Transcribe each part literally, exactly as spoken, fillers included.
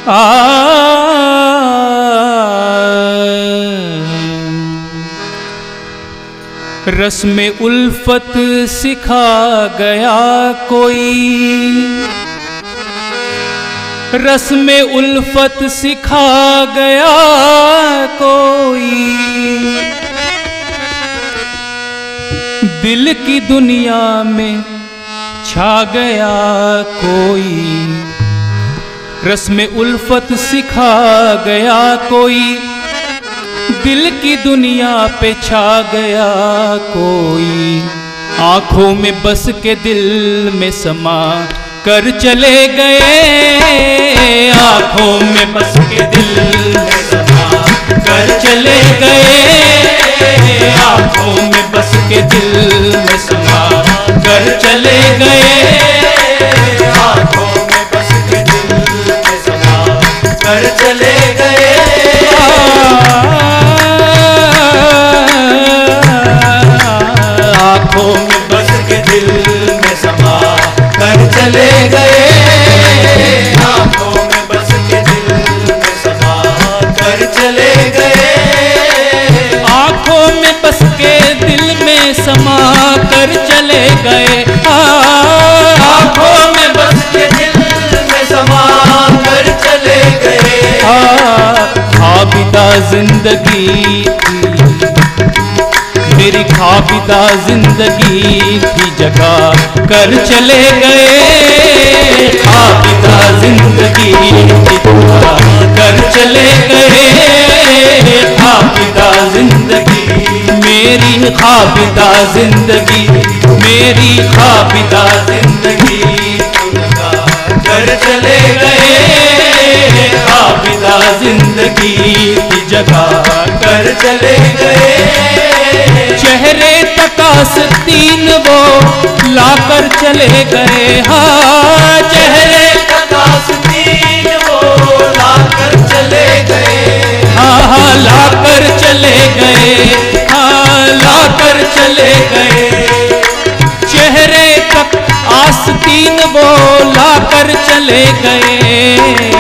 आ रस में उल्फत सिखा गया कोई, रस में उल्फत सिखा गया कोई, दिल की दुनिया में छा गया कोई। रस में उल्फत सिखा गया कोई, दिल की दुनिया पे छा गया कोई। आंखों में बस के दिल में समा कर चले गए, आंखों में बस के दिल में समा कर चले गए, आंखों में बस के दिल में समा कर चले गए, आंखों में बस के दिल में समा कर चले गए। आंखों में बस के दिल में समा कर चले गए, आंखों में बस के दिल में समा कर चले गए, आंखों में बस के दिल में समा कर चले गए, आंखों में बस के दिल में समा कर चले गए। खाबिदा जिंदगी थी मेरी, खाबिदा जिंदगी थी जगा कर चले गए, खाबिदा जिंदगी थी जगा कर चले गए, खाबिदा जिंदगी मेरी, खाबिदा जिंदगी मेरी, खाबिदा जिंदगी जगा कर चले गए, खाबिदा जिंदगी की जगा कर चले गए। चेहरे तक आस्तीन वो लाकर चले गए, हाँ चेहरे तक आस्तीन वो लाकर चले गए, हाँ हाँ लाकर चले गए, हाँ लाकर चले गए। चेहरे तक आस्तीन वो लाकर चले गए।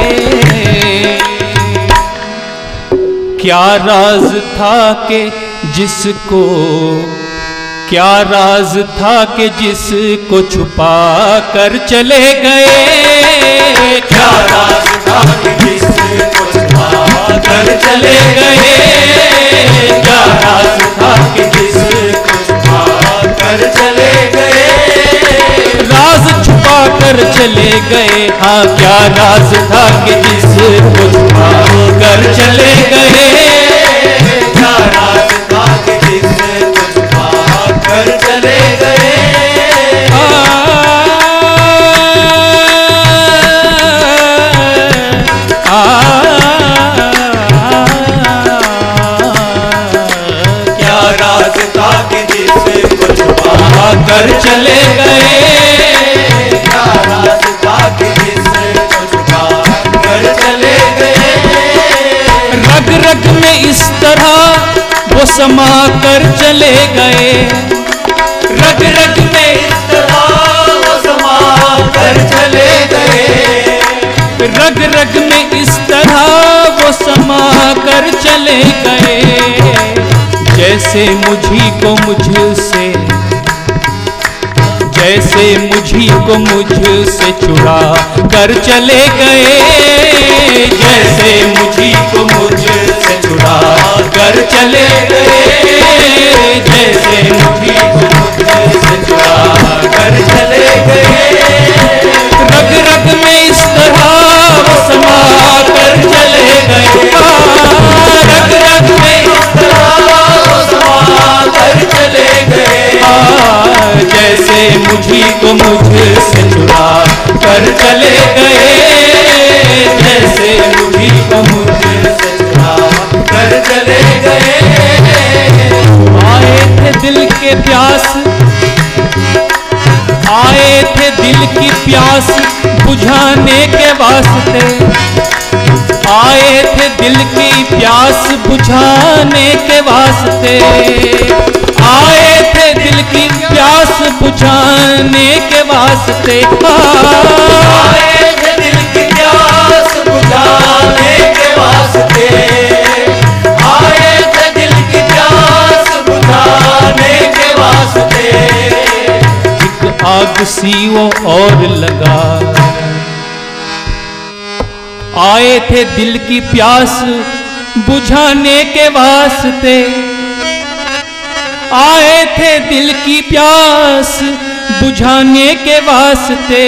क्या राज था कि जिसको, क्या राज था कि जिसको छुपा कर चले गए, क्या राज था कि जिसको छुपा कर चले गए, क्या राज था कि जिसको छुपा कर चले गए, राज छुपा कर चले गए, हाँ क्या राज था कि जिसको छुपा कर चले गए, क्या राज था कि जिसको छुपा कर चले गए। आ, क्या राज था कि जिसको छुपा कर चले गए, क्या राज था कि जिसको छुपा कर चले गए। रग रग में इस तरह वो समा कर चले गए, रग रग में इस तरह वो समा कर चले गए, रग रग में इस तरह वो समा कर चले गए। जैसे मुझी को मुझसे, जैसे मुझी को मुझसे चुरा कर चले गए, जैसे मुझी को मुझसे चुरा कर चले गए, जैसे मुझी को मुझसे चुरा कर चले गए। रग रग में इस तरह वो समा कर चले गए, रग रग में इस तरह वो समा कर चले गए। जैसे मुझी को मुझसे चुरा कर चले गए, जैसे मुझी को मुझसे चुरा कर चले गए। आए थे दिल के प्यास, आए थे दिल की प्यास बुझाने के वास्ते, आए थे दिल की प्यास बुझाने के वास्ते, आए थे दिल की प्यास बुझाने के वास्ते, आए थे दिल की प्यास बुझाने आग सी वो और लगा। आए थे दिल की प्यास बुझाने के वास्ते, आए थे दिल की प्यास बुझाने के वास्ते,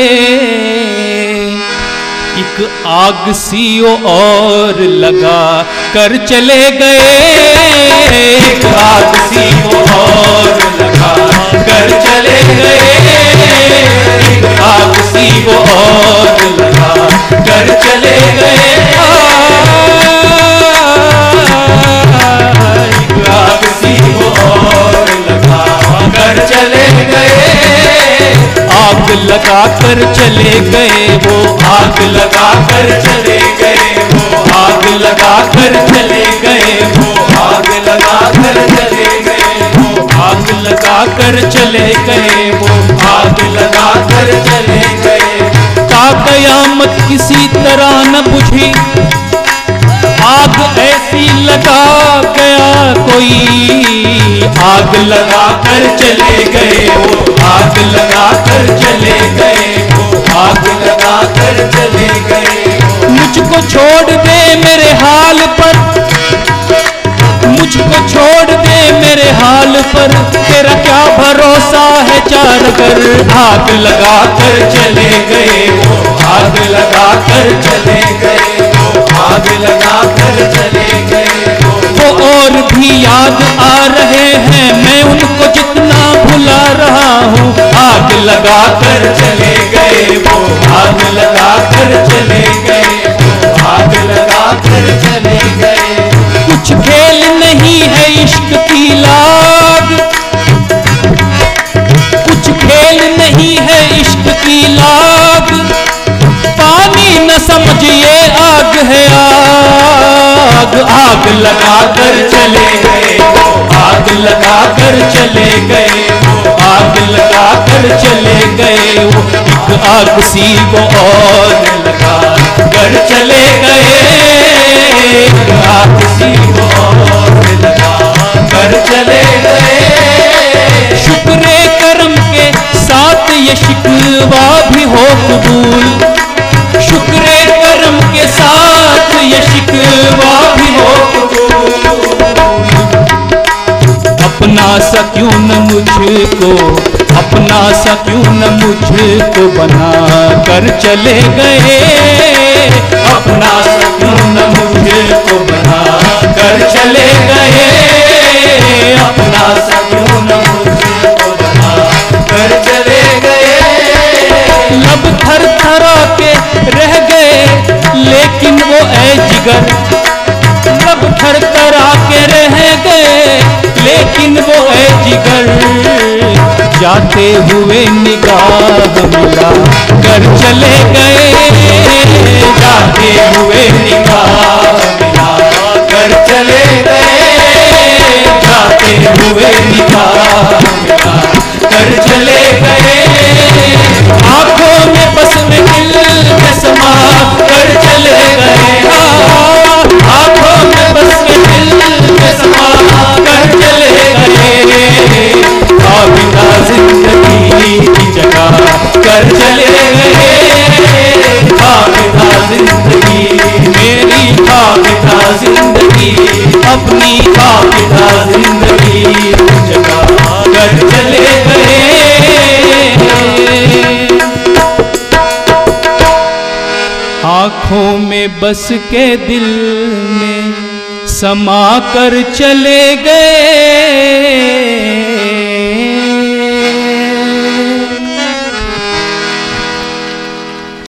एक आग सी वो और लगा कर चले गए। एक आग सी वो और लगा कर चले गए। एक आग सी वो और लगा कर चले गए। एक आग सी वो और लगा कर चले गए। आग लगा कर चले गए वो, आग लगा कर चले गए वो, आग लगा कर चले गए वो, आग लगा कर चले गए वो, आग लगा कर चले गए वो, आग लगा कर चले गए। का कयामत किसी तरह न बुझी, आग ऐसी लगा गया कोई। आग लगा कर चले गए वो, आग लगा कर चले गए वो, आग लगा कर चले गए। मुझको छोड़ दे मेरे हाल पर, मुझको छोड़ दे मेरे हाल पर, तेरा क्या भरोसा है चार कर। आग लगा कर चले गए वो, आग लगा कर चले गए वो, आग लगा कर चले गए वो। वो और भी याद आ रहे हैं, मैं उनको जितना भुला रहा हूँ। आग लगा कर चले गए वो, आग लगा कर चले गए वो, आग लगा कर चले गए। कुछ खेल नहीं है इश्क की लाग, कुछ खेल नहीं है इश्क की लाग, पानी न समझिए आग है आग। आग लगा कर चले गए वो, आग लगा कर चले गए वो, आग लगा कर चले गए वो। एक आग सी वो और लगा कर चले गए। एक आग सी वो और लगा कर चले गए। शुक्रे करम के साथ ये शिकवा भी हो कबूल, शुक्रे करम के साथ ये शिकवा भी हो कबूल। अपना सा क्यों न मुझको, अपना सा क्यों न मुझको बना कर चले गए। अपना सा क्यों न मुझको बना कर चले गए। अपना सा क्यों न मुझको बना कर चले गए। लब थर थरा के रह गए लेकिन वो ऐ जिगर, लब थर थरा के रह गए लेकिन वो ऐ जिगर। जाते हुए निगाह मिला कर चले गए। जाते हुए निगाह मिला कर चले गए। जाते हुए निगाह मिला कर चले गए। आंखों में बस में दिल में समा कर चले गए। आंखों में बस में दिल में समा कर चले गए। आबिदा जिंदगी की जगह कर चले गए। आबिदा जिंदगी मेरी, आबिदा जिंदगी अपनी, आबिदा जिंदगी की जगह कर चले गए। आँखों में बस के दिल में समा कर चले गए।